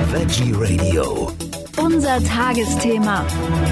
Veggie Radio. Unser Tagesthema.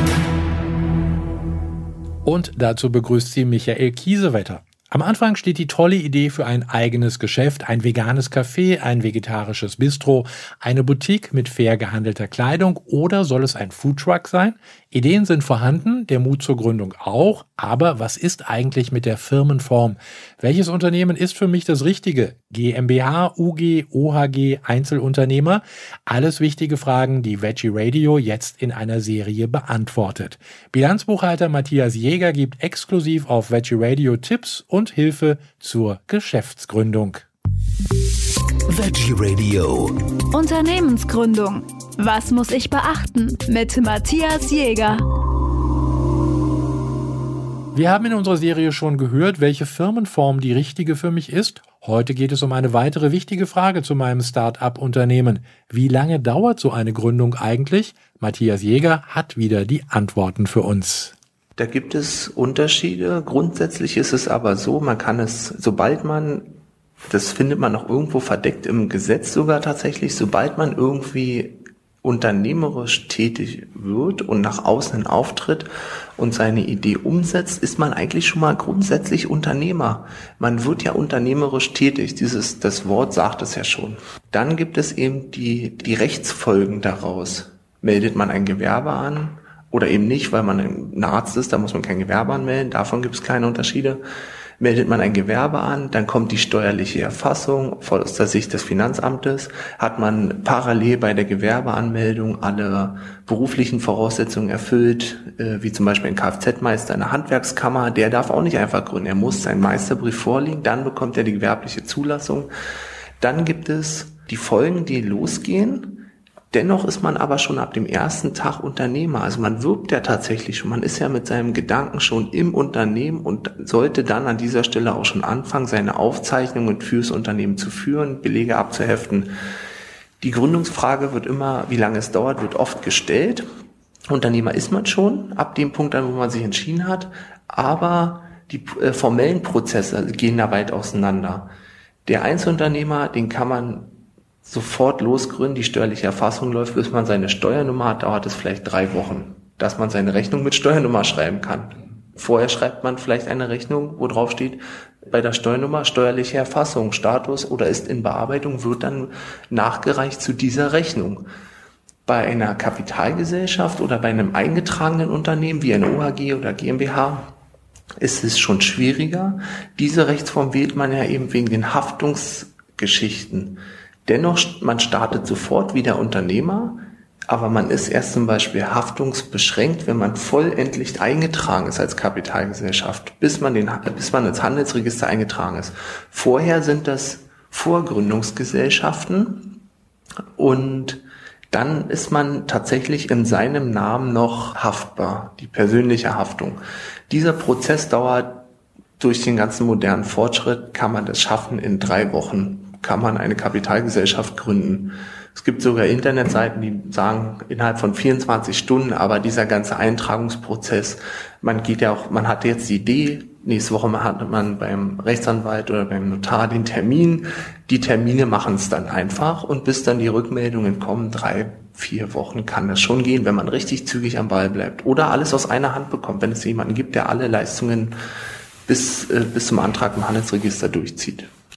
Und dazu begrüßt sie Michael Kiesewetter. Am Anfang steht die tolle Idee für ein eigenes Geschäft, ein veganes Café, ein vegetarisches Bistro, eine Boutique mit fair gehandelter Kleidung oder soll es ein Foodtruck sein? Ideen sind vorhanden, der Mut zur Gründung auch, aber was ist eigentlich mit der Firmenform? Welches Unternehmen ist für mich das Richtige? GmbH, UG, OHG, Einzelunternehmer? Alles wichtige Fragen, die Veggie Radio jetzt in einer Serie beantwortet. Bilanzbuchhalter Matthias Jäger gibt exklusiv auf Veggie Radio Tipps und Hilfe zur Geschäftsgründung. Veggie Radio. Unternehmensgründung. Was muss ich beachten? Mit Matthias Jäger. Wir haben in unserer Serie schon gehört, welche Firmenform die richtige für mich ist. Heute geht es um eine weitere wichtige Frage zu meinem Start-up-Unternehmen. Wie lange dauert so eine Gründung eigentlich? Matthias Jäger hat wieder die Antworten für uns. Da gibt es Unterschiede. Grundsätzlich ist es aber so, man kann es, sobald man, das findet man auch irgendwo verdeckt im Gesetz sogar tatsächlich, sobald man irgendwie unternehmerisch tätig wird und nach außen auftritt und seine Idee umsetzt, ist man eigentlich schon mal grundsätzlich Unternehmer. Man wird ja unternehmerisch tätig. Das Wort sagt es ja schon. Dann gibt es eben die Rechtsfolgen daraus. Meldet man ein Gewerbe an oder eben nicht, weil man ein Arzt ist, da muss man kein Gewerbe anmelden. Davon gibt es kleine Unterschiede. Meldet man ein Gewerbe an, dann kommt die steuerliche Erfassung aus der Sicht des Finanzamtes. Hat man parallel bei der Gewerbeanmeldung alle beruflichen Voraussetzungen erfüllt, wie zum Beispiel ein Kfz-Meister, eine Handwerkskammer, der darf auch nicht einfach gründen. Er muss seinen Meisterbrief vorlegen, dann bekommt er die gewerbliche Zulassung. Dann gibt es die Folgen, die losgehen. Dennoch ist man aber schon ab dem ersten Tag Unternehmer. Also man wirbt ja tatsächlich schon, man ist ja mit seinem Gedanken schon im Unternehmen und sollte dann an dieser Stelle auch schon anfangen, seine Aufzeichnungen fürs Unternehmen zu führen, Belege abzuheften. Die Gründungsfrage wird immer, wie lange es dauert, wird oft gestellt. Unternehmer ist man schon, ab dem Punkt an, wo man sich entschieden hat, aber die formellen Prozesse gehen da weit auseinander. Der Einzelunternehmer, den kann man sofort losgründen, die steuerliche Erfassung läuft, bis man seine Steuernummer hat, dauert es vielleicht 3 Wochen, dass man seine Rechnung mit Steuernummer schreiben kann. Vorher schreibt man vielleicht eine Rechnung, wo drauf steht, bei der Steuernummer steuerliche Erfassung, Status oder ist in Bearbeitung, wird dann nachgereicht zu dieser Rechnung. Bei einer Kapitalgesellschaft oder bei einem eingetragenen Unternehmen wie eine OHG oder GmbH ist es schon schwieriger. Diese Rechtsform wählt man ja eben wegen den Haftungsgeschichten. Dennoch, man startet sofort wieder Unternehmer, aber man ist erst zum Beispiel haftungsbeschränkt, wenn man vollendlich eingetragen ist als Kapitalgesellschaft, bis man ins Handelsregister eingetragen ist. Vorher sind das Vorgründungsgesellschaften und dann ist man tatsächlich in seinem Namen noch haftbar, die persönliche Haftung. Dieser Prozess dauert durch den ganzen modernen Fortschritt, kann man das schaffen in 3 Wochen. Kann man eine Kapitalgesellschaft gründen. Es gibt sogar Internetseiten, die sagen, innerhalb von 24 Stunden, aber dieser ganze Eintragungsprozess, man hat jetzt die Idee, nächste Woche hat man beim Rechtsanwalt oder beim Notar den Termin, die Termine machen es dann einfach und bis dann die Rückmeldungen kommen, 3-4 Wochen kann das schon gehen, wenn man richtig zügig am Ball bleibt oder alles aus einer Hand bekommt, wenn es jemanden gibt, der alle Leistungen bis zum Antrag im Handelsregister durchzieht.